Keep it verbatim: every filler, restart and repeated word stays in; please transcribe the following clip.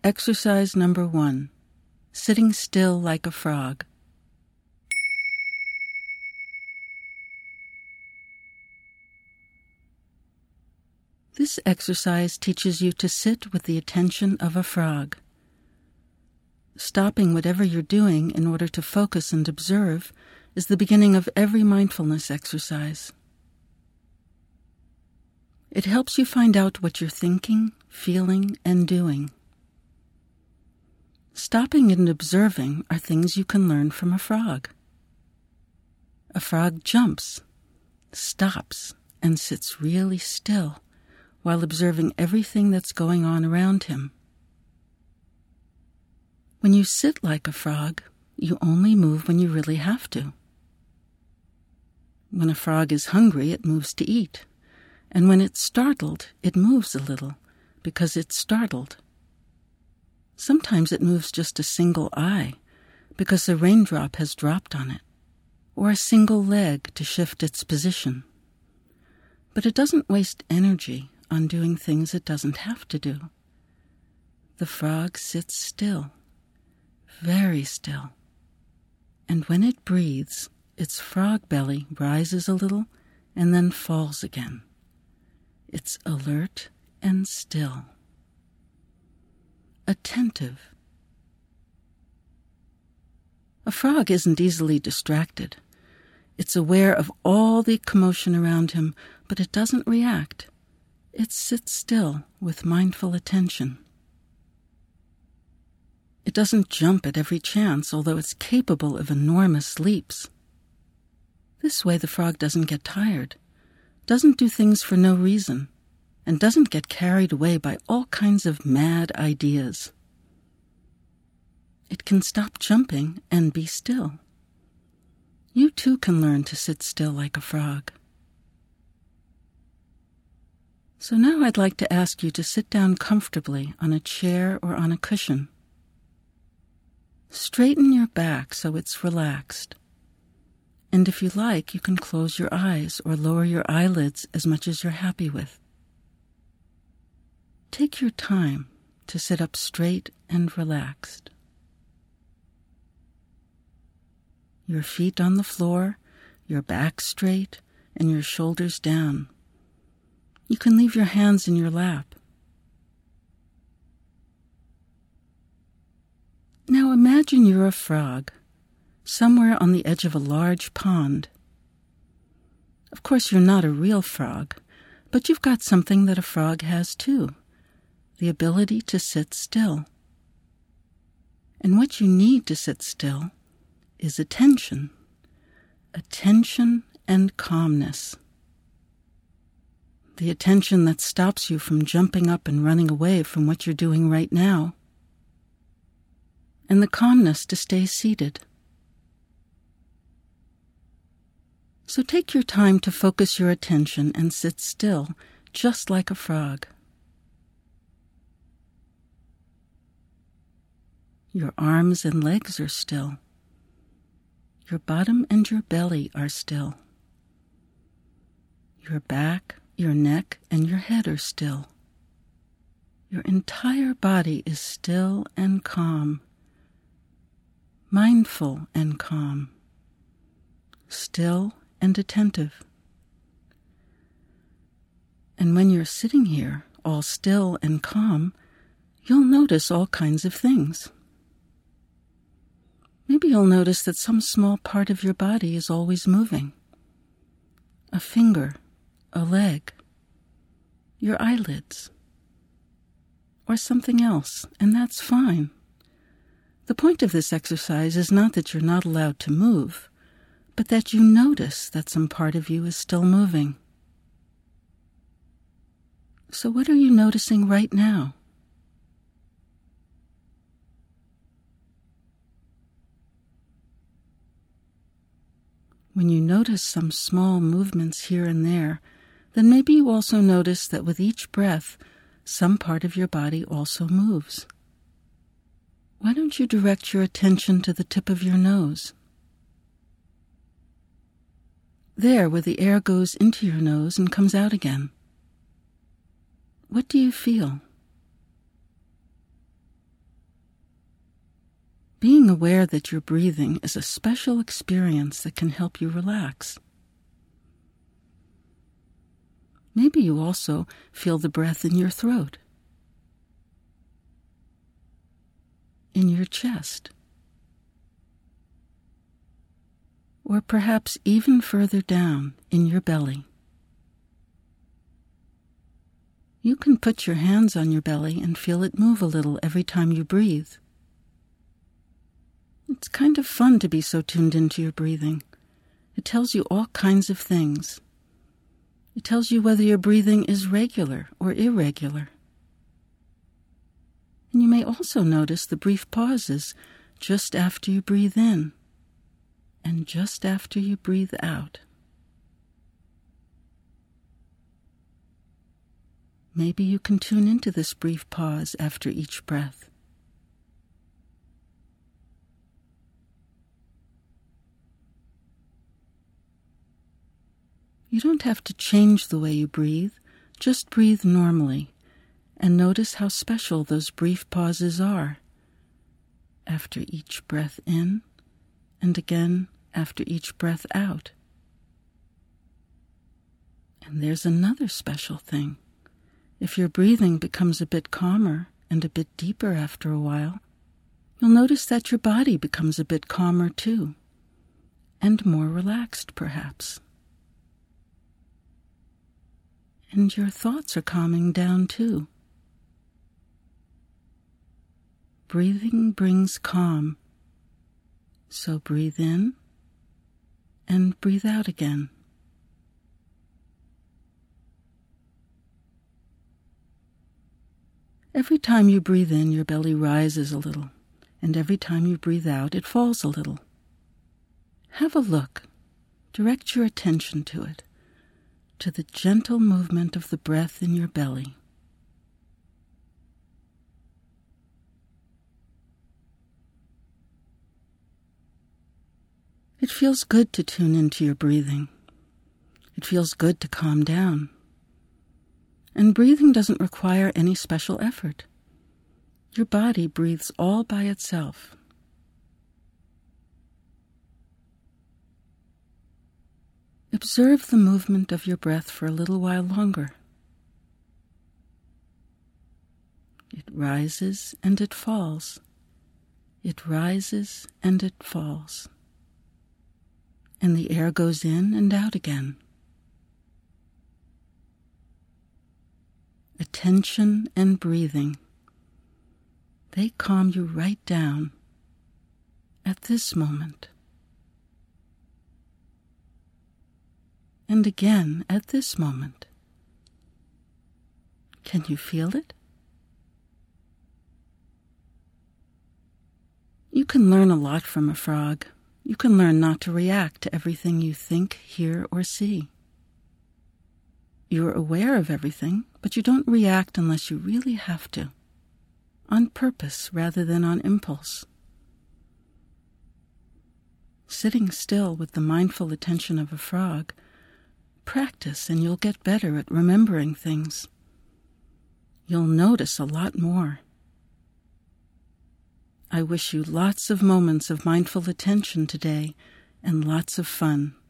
Exercise number one, sitting still like a frog. This exercise teaches you to sit with the attention of a frog. Stopping whatever you're doing in order to focus and observe is the beginning of every mindfulness exercise. It helps you find out what you're thinking, feeling, and doing. Stopping and observing are things you can learn from a frog. A frog jumps, stops, and sits really still while observing everything that's going on around him. When you sit like a frog, you only move when you really have to. When a frog is hungry, it moves to eat, and when it's startled, it moves a little because it's startled. Sometimes it moves just a single eye because a raindrop has dropped on it, or a single leg to shift its position. But it doesn't waste energy on doing things it doesn't have to do. The frog sits still, very still, and when it breathes, its frog belly rises a little and then falls again. It's alert and still. Attentive. A frog isn't easily distracted. It's aware of all the commotion around him, but it doesn't react. It sits still with mindful attention. It doesn't jump at every chance, although it's capable of enormous leaps. This way the frog doesn't get tired, doesn't do things for no reason, and doesn't get carried away by all kinds of mad ideas. It can stop jumping and be still. You too can learn to sit still like a frog. So now I'd like to ask you to sit down comfortably on a chair or on a cushion. Straighten your back so it's relaxed. And if you like, you can close your eyes or lower your eyelids as much as you're happy with. Take your time to sit up straight and relaxed. Your feet on the floor, your back straight, and your shoulders down. You can leave your hands in your lap. Now imagine you're a frog, somewhere on the edge of a large pond. Of course, you're not a real frog, but you've got something that a frog has too. The ability to sit still. And what you need to sit still is attention. Attention and calmness. The attention that stops you from jumping up and running away from what you're doing right now. And the calmness to stay seated. So take your time to focus your attention and sit still, just like a frog. Your arms and legs are still. Your bottom and your belly are still. Your back, your neck, and your head are still. Your entire body is still and calm, mindful and calm, still and attentive. And when you're sitting here, all still and calm, you'll notice all kinds of things. Maybe you'll notice that some small part of your body is always moving. A finger, a leg, your eyelids, or something else, and that's fine. The point of this exercise is not that you're not allowed to move, but that you notice that some part of you is still moving. So what are you noticing right now? When you notice some small movements here and there, then maybe you also notice that with each breath, some part of your body also moves. Why don't you direct your attention to the tip of your nose? There, where the air goes into your nose and comes out again. What do you feel? Being aware that you're breathing is a special experience that can help you relax. Maybe you also feel the breath in your throat, in your chest, or perhaps even further down in your belly. You can put your hands on your belly and feel it move a little every time you breathe. It's kind of fun to be so tuned into your breathing. It tells you all kinds of things. It tells you whether your breathing is regular or irregular. And you may also notice the brief pauses just after you breathe in and just after you breathe out. Maybe you can tune into this brief pause after each breath. You don't have to change the way you breathe, just breathe normally and notice how special those brief pauses are. After each breath in and again after each breath out. And there's another special thing. If your breathing becomes a bit calmer and a bit deeper after a while, you'll notice that your body becomes a bit calmer too, and more relaxed perhaps. And your thoughts are calming down too. Breathing brings calm, so breathe in and breathe out again. Every time you breathe in, your belly rises a little, and every time you breathe out, it falls a little. Have a look. Direct your attention to it, to the gentle movement of the breath in your belly. It feels good to tune into your breathing. It feels good to calm down. And breathing doesn't require any special effort. Your body breathes all by itself. Observe the movement of your breath for a little while longer. It rises and it falls. It rises and it falls. And the air goes in and out again. Attention and breathing, they calm you right down at this moment. And again at this moment. Can you feel it? You can learn a lot from a frog. You can learn not to react to everything you think, hear, or see. You're aware of everything, but you don't react unless you really have to, on purpose rather than on impulse. Sitting still with the mindful attention of a frog, practice and you'll get better at remembering things. You'll notice a lot more. I wish you lots of moments of mindful attention today and lots of fun.